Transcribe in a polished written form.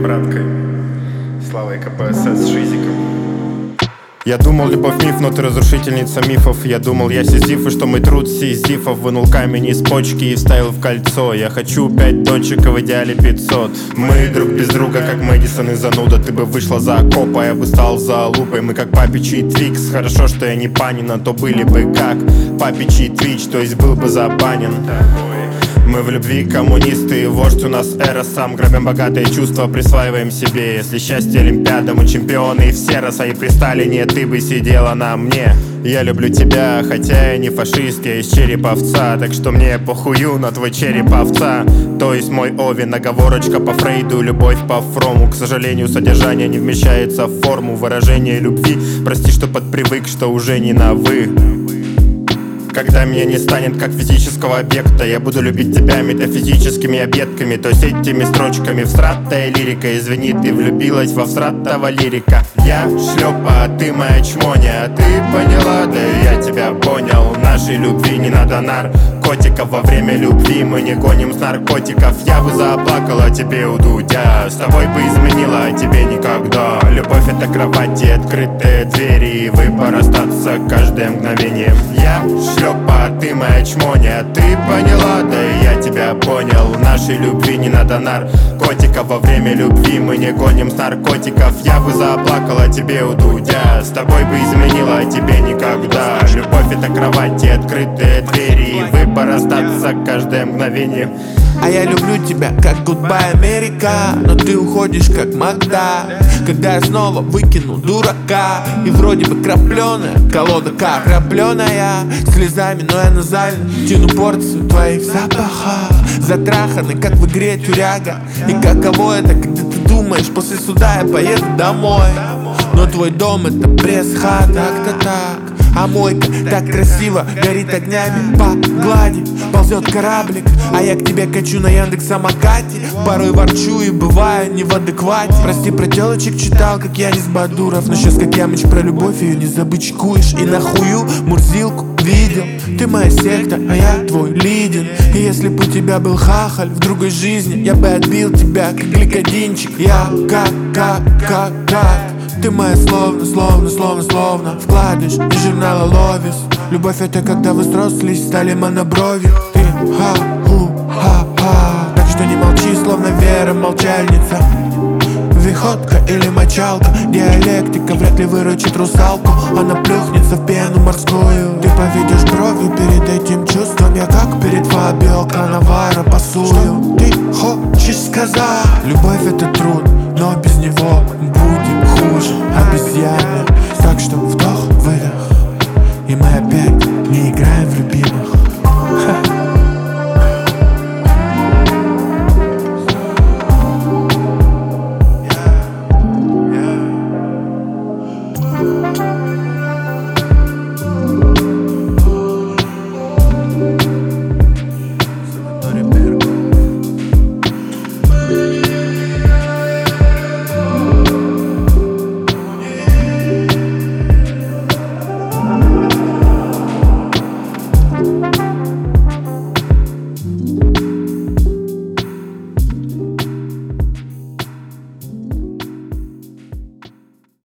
браткой. Слава и КПСС, Шизиком. Я думал, любовь миф, но ты разрушительница мифов. Я думал, я сизиф, и что мой труд сизифов. Вынул камень из почки и вставил в кольцо. Я хочу 5 точек, а в идеале 500. Мы друг без друга, как Мэдисон и зануда. Ты бы вышла за окоп, а я бы стал за лупой. Мы как папичий Твикс. Хорошо, что я не Панина, то были бы как папичий Твич, то есть был бы забанен. Мы в любви коммунисты, вождь у нас эра сам. Грабим богатые чувства, присваиваем себе. Если счастье Олимпиада, мы чемпионы и все раз. А и при Сталине ты бы сидела на мне. Я люблю тебя, хотя я не фашист, я из черепа овца. Так что мне похую на твой череп овца. То есть мой Овен, оговорочка по Фрейду, любовь по Фрому. К сожалению, содержание не вмещается в форму выражения любви. Прости, что подпривык, что уже не на «вы». Когда меня не станет как физического объекта, я буду любить тебя метафизическими объедками. То есть этими строчками всратая лирика. Извини, ты влюбилась во всратого лирика. Я шлепа, а ты моя чмоня. Ты поняла, да я тебя понял. Нашей любви не надо наркотиков. Во время любви мы не гоним с наркотиков. Я бы заплакала тебе у Дудя. С тобой бы изменила, а тебе никогда. Любовь это кровати, открытые двери. И выбор остаться каждое мгновение. Я шлепа, а ты моя чмоня. Ты поняла, да и я тебя понял. Нашей любви не надо наркотиков. Во время любви мы не гоним с наркотиков. Я бы заплакала тебе у Дудя. С тобой бы изменила, а тебе никогда. Любовь это кровати, открытые двери. И выбор остаться каждое мгновение. А я люблю тебя, как Goodbye Америка. Но ты уходишь, как Магда. Когда я снова выкину дурака. И вроде бы крапленая, колода как крапленая. Слезами, но я назально тяну порцию твоих запахов. Затраханный, как в игре тюряга. И каково это, когда ты думаешь, после суда я поеду домой. Но твой дом это пресс-хат, так-то так. А мойка так красиво горит огнями. По глади ползет кораблик, а я к тебе качу на Яндекс-самокате. Порой ворчу и бываю не в адеквате. Прости, про телочек читал, как я не с Бадуров. Но сейчас как Ямыч про любовь ее не забычкуешь. И нахую Мурзилку видел. Ты моя секта, а я твой лидер. И если бы у тебя был хахаль в другой жизни, я бы отбил тебя, как гликодинчик. Я как ты моя словно вкладыш из журнала Ловис. Любовь это когда вы срослись, стали моноброви. Ты ха-ху-ха-ха. Так что не молчи, словно Вера молчальница. Виходка или мочалка, диалектика вряд ли выручит русалку. Она плюхнется в пену морскую. Ты поведешь бровью перед этим чувством. Я как перед Фабио Канаваро пасую. Что ты хочешь сказать? Любовь это труд,